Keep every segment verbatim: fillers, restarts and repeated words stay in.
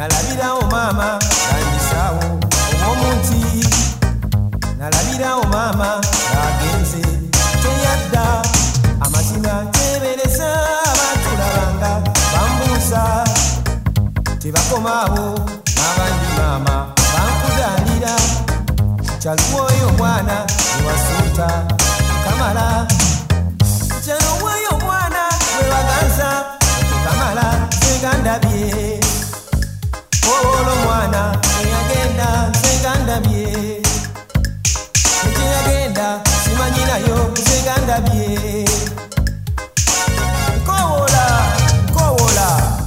nalabirawo maama ng'andisaawo omw'omunti, nalabirawo maama ng'agenze teyadda amazima tebereza abatulabanga bambuusa tebakomaawo n'abandi maama bankudaalira kyaluwoyo omwana ewasuuta kamala kyaluwoyo omwana wewaganza kamala zegandabye olo mwana eyagenda zegandabye ekiyagenda simanyinayo zegandabye nkowola nkowola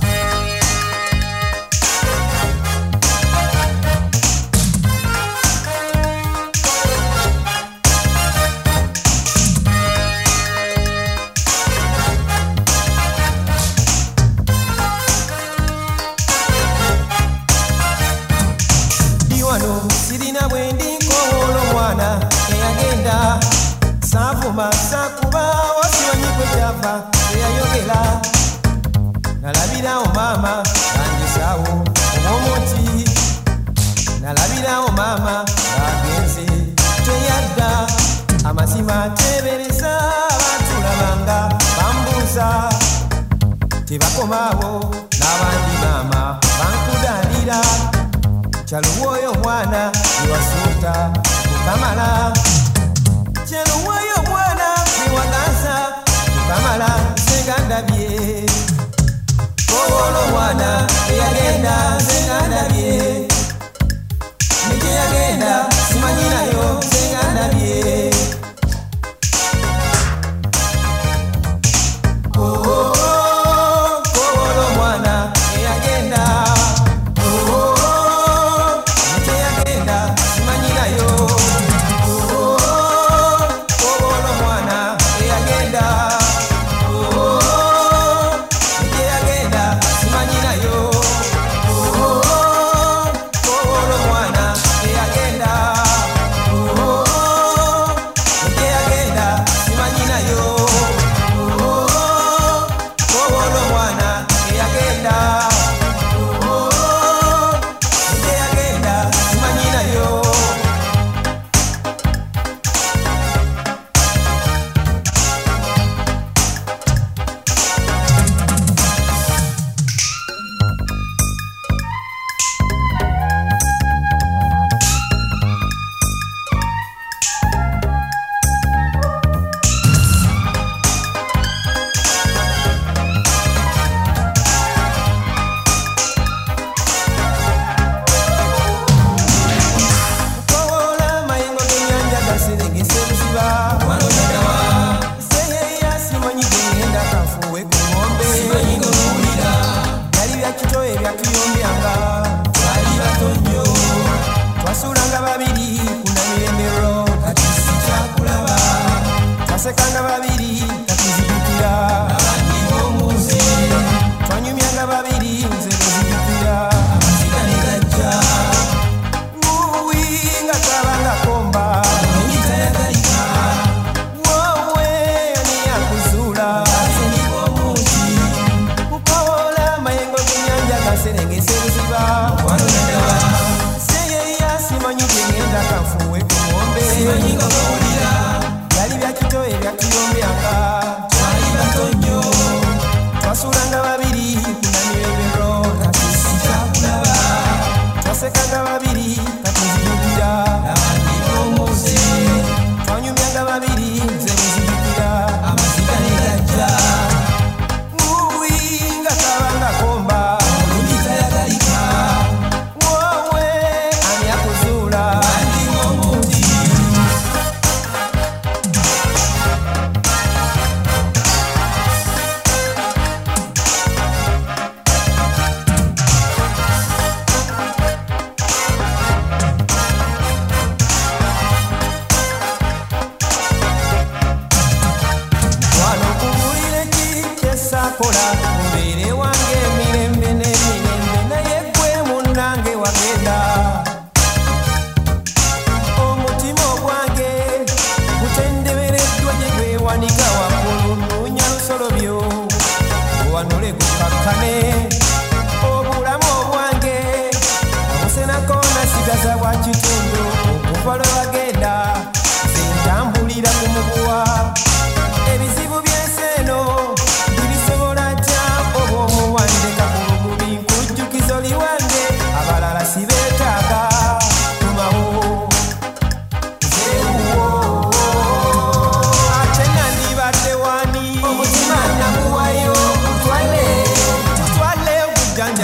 sirina bwendi nkowola omwana eyagenda saavuma sakuba wasimanyi kwe kyava eyayogera nalabirawo maama ng'andisaawo omw'omunti, nalabirawo maama ng'agenze teyadda amazima tebereza abatulabanga bambuusa tebakomaawo n'abandi maama bankudaalira kyaluwoyo omwana ewasuuta kukamala kyaluwoyo omwana ewaganza kukamala zegandabye kowola omwana eyagenda zegandabye nekeyagenda simanyinayo zegandabye kowola omwana eyagenda simanyirayo. Oh,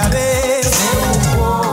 ndabe sewuwo